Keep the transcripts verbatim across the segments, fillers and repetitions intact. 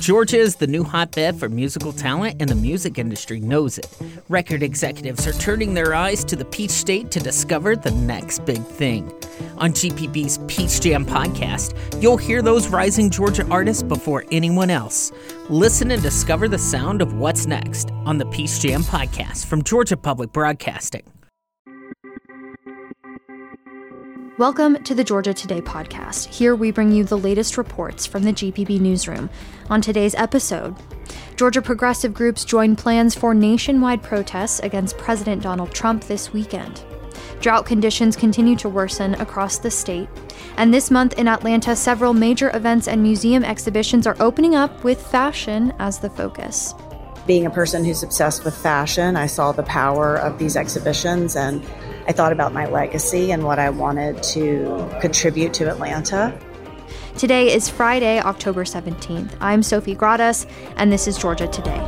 Georgia is the new hotbed for musical talent, and the music industry knows it. Record executives are turning their eyes to the Peach State to discover the next big thing. On G P B's Peach Jam podcast, you'll hear those rising Georgia artists before anyone else. Listen and discover the sound of what's next on the Peach Jam podcast from Georgia Public Broadcasting. Welcome to the Georgia Today podcast. Here we bring you the latest reports from the G P B newsroom. On today's episode, Georgia progressive groups join plans for nationwide protests against President Donald Trump this weekend. Drought conditions continue to worsen across the state. And this month in Atlanta, several major events and museum exhibitions are opening up with fashion as the focus. Being a person who's obsessed with fashion, I saw the power of these exhibitions, and I thought about my legacy and what I wanted to contribute to Atlanta. Today is Friday, October seventeenth. I'm Sophie Gradas, and this is Georgia Today.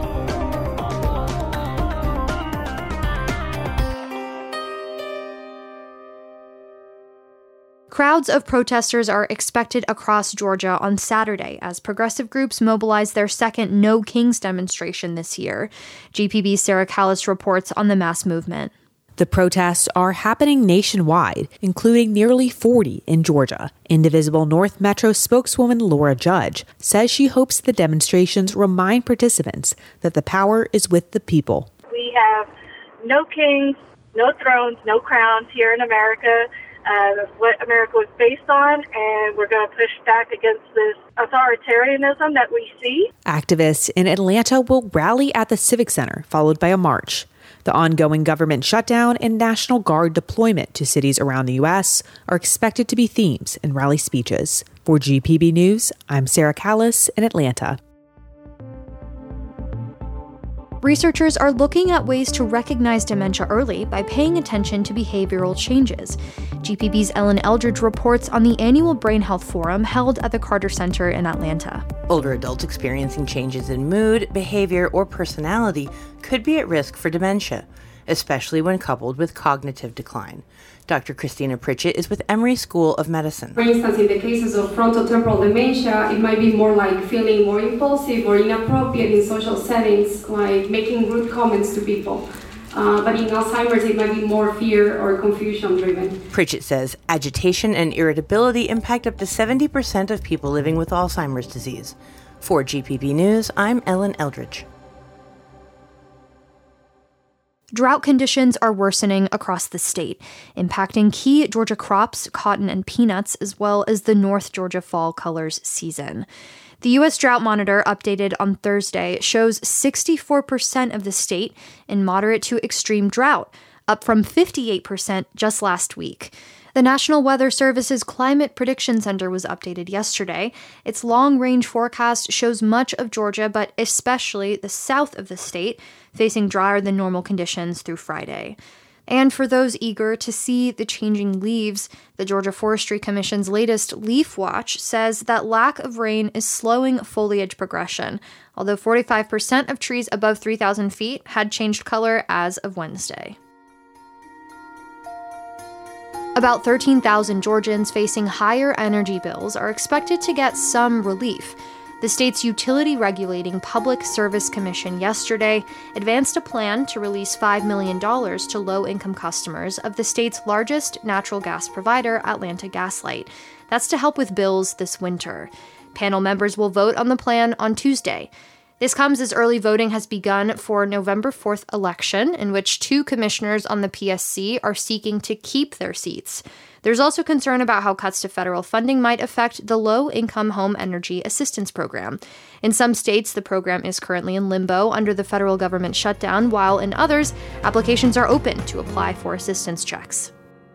Crowds of protesters are expected across Georgia on Saturday as progressive groups mobilize their second No Kings demonstration this year. G P B's Sarah Callis reports on the mass movement. The protests are happening nationwide, including nearly forty in Georgia. Indivisible North Metro spokeswoman Laura Judge says she hopes the demonstrations remind participants that the power is with the people. We have no kings, no thrones, no crowns here in America. Uh, what America was based on, and we're going to push back against this authoritarianism that we see. Activists in Atlanta will rally at the Civic Center, followed by a march. The ongoing government shutdown and National Guard deployment to cities around the U S are expected to be themes in rally speeches. For G P B News, I'm Sarah Callis in Atlanta. Researchers are looking at ways to recognize dementia early by paying attention to behavioral changes. G P B's Ellen Eldridge reports on the annual Brain Health Forum held at the Carter Center in Atlanta. Older adults experiencing changes in mood, behavior, or personality could be at risk for dementia, especially when coupled with cognitive decline. Doctor Christina Pritchett is with Emory School of Medicine. For instance, in the cases of frontotemporal dementia, it might be more like feeling more impulsive or inappropriate in social settings, like making rude comments to people. Uh, but in Alzheimer's, it might be more fear or confusion driven. Pritchett says agitation and irritability impact up to seventy percent of people living with Alzheimer's disease. For G P B News, I'm Ellen Eldridge. Drought conditions are worsening across the state, impacting key Georgia crops, cotton and peanuts, as well as the North Georgia fall colors season. The U S Drought Monitor, updated on Thursday, shows sixty-four percent of the state in moderate to extreme drought, up from fifty-eight percent just last week. The National Weather Service's Climate Prediction Center was updated yesterday. Its long-range forecast shows much of Georgia, but especially the south of the state, facing drier than normal conditions through Friday. And for those eager to see the changing leaves, the Georgia Forestry Commission's latest Leaf Watch says that lack of rain is slowing foliage progression, although forty-five percent of trees above three thousand feet had changed color as of Wednesday. About thirteen thousand Georgians facing higher energy bills are expected to get some relief. The state's Utility Regulating Public Service Commission yesterday advanced a plan to release five million dollars to low-income customers of the state's largest natural gas provider, Atlanta Gaslight. That's to help with bills this winter. Panel members will vote on the plan on Tuesday. This comes as early voting has begun for November fourth election, in which two commissioners on the P S C are seeking to keep their seats. There's also concern about how cuts to federal funding might affect the Low-Income Home Energy Assistance Program. In some states, the program is currently in limbo under the federal government shutdown, while in others, applications are open to apply for assistance checks.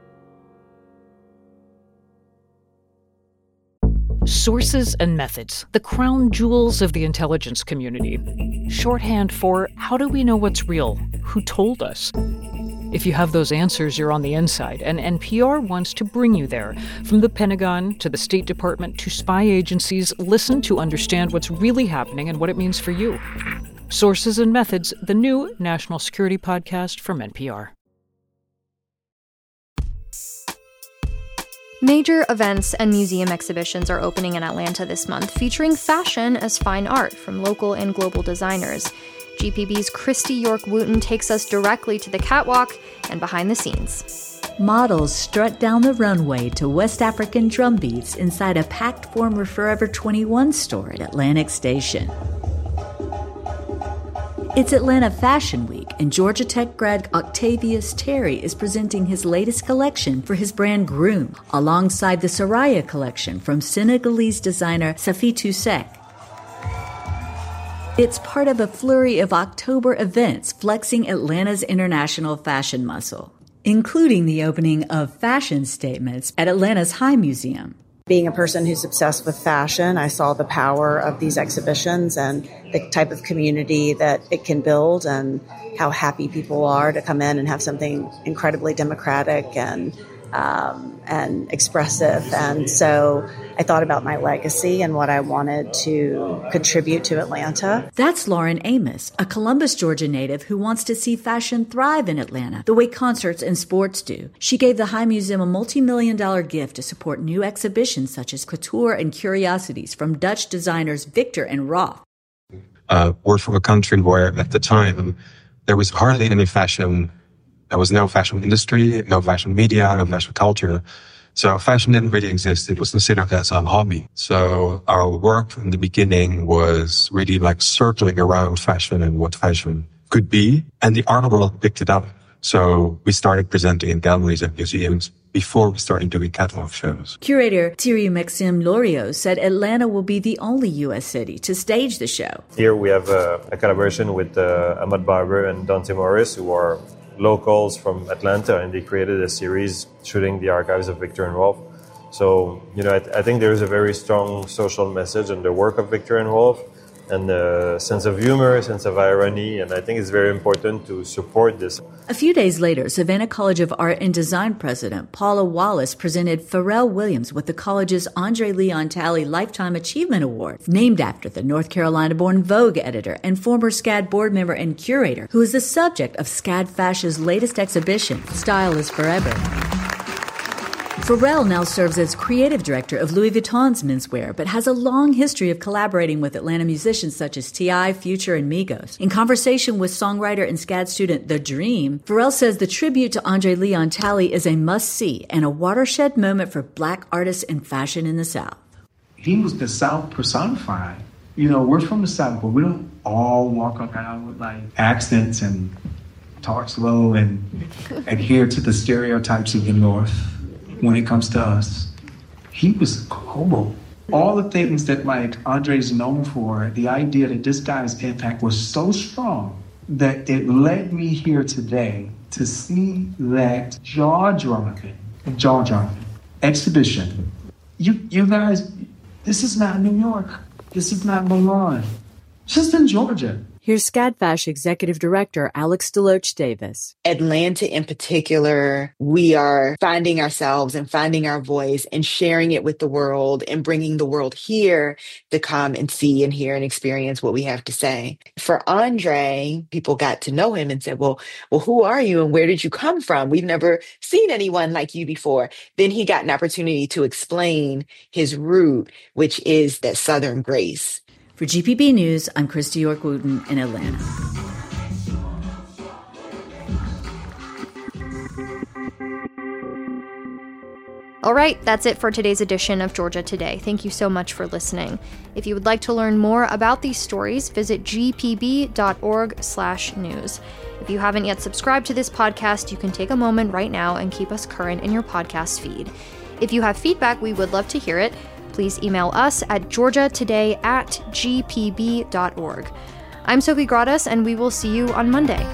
Sources and methods, the crown jewels of the intelligence community. Shorthand for how do we know what's real? Who told us? If you have those answers, you're on the inside, and N P R wants to bring you there. From the Pentagon to the State Department to spy agencies, listen to understand what's really happening and what it means for you. Sources and Methods, the new national security podcast from N P R. Major events and museum exhibitions are opening in Atlanta this month, featuring fashion as fine art from local and global designers. G P B's Christy York-Wooten takes us directly to the catwalk and behind the scenes. Models strut down the runway to West African drum beats inside a packed former Forever twenty-one store at Atlantic Station. It's Atlanta Fashion Week, and Georgia Tech grad Octavius Terry is presenting his latest collection for his brand Groom, alongside the Soraya collection from Senegalese designer Safitou Seck. It's part of a flurry of October events flexing Atlanta's international fashion muscle, including the opening of fashion statements at Atlanta's High Museum. Being a person who's obsessed with fashion, I saw the power of these exhibitions and the type of community that it can build and how happy people are to come in and have something incredibly democratic and um, and expressive. And so I thought about my legacy and what I wanted to contribute to Atlanta. That's Lauren Amos, a Columbus, Georgia native who wants to see fashion thrive in Atlanta the way concerts and sports do. She gave the High Museum a multi-million dollar gift to support new exhibitions such as couture and curiosities from Dutch designers Victor and Rolf. Uh, we're from a country where at the time there was hardly any fashion. There was no fashion industry, no fashion media, no fashion culture. So fashion didn't really exist. It was considered as a hobby. So our work from the beginning was really like circling around fashion and what fashion could be. And the art world picked it up. So we started presenting in galleries and museums before we started doing catalog shows. Curator Thierry Maxime Loriot said Atlanta will be the only U S city to stage the show. Here we have a, a collaboration with uh, Ahmad Barber and Dante Morris, who are locals from Atlanta, and they created a series shooting the archives of Victor and Rolf. So, you know, I, th- I think there is a very strong social message in the work of Victor and Rolf, and a sense of humor, a sense of irony, and I think it's very important to support this. A few days later, Savannah College of Art and Design president Paula Wallace presented Pharrell Williams with the college's Andre Leon Talley Lifetime Achievement Award, named after the North Carolina-born Vogue editor and former SCAD board member and curator, who is the subject of SCAD Fashion's latest exhibition, Style is Forever. Pharrell now serves as creative director of Louis Vuitton's menswear, but has a long history of collaborating with Atlanta musicians such as T I, Future, and Migos. In conversation with songwriter and SCAD student The Dream, Pharrell says the tribute to Andre Leon Talley is a must-see and a watershed moment for Black artists and fashion in the South. He was the South personified. You know, we're from the South, but we don't all walk around with like accents and talk slow and adhere to the stereotypes of the North. When it comes to us, he was global. All the things that like Andre's known for, the idea that this guy's impact was so strong that it led me here today to see that jaw-dropping, jaw-dropping exhibition. You, you guys, this is not New York. This is not Milan. Just in Georgia. Here's SCADFash Executive Director Alex Deloach Davis. Atlanta in particular, we are finding ourselves and finding our voice and sharing it with the world and bringing the world here to come and see and hear and experience what we have to say. For Andre, people got to know him and said, well, well, who are you and where did you come from? We've never seen anyone like you before. Then he got an opportunity to explain his root, which is that Southern grace. For G P B News, I'm Christy York-Wooten in Atlanta. All right, that's it for today's edition of Georgia Today. Thank you so much for listening. If you would like to learn more about these stories, visit g p b dot org slash news. If you haven't yet subscribed to this podcast, you can take a moment right now and keep us current in your podcast feed. If you have feedback, we would love to hear it. Please email us at georgiatoday at g p b dot org. I'm Sophie Gradas, and we will see you on Monday.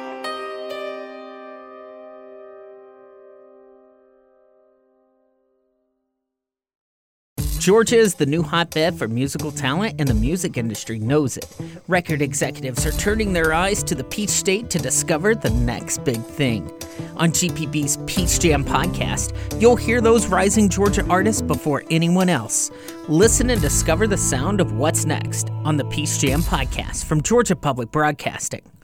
Georgia is the new hotbed for musical talent, and the music industry knows it. Record executives are turning their eyes to the Peach State to discover the next big thing. On G P B's Peach Jam podcast, you'll hear those rising Georgia artists before anyone else. Listen and discover the sound of what's next on the Peach Jam podcast from Georgia Public Broadcasting.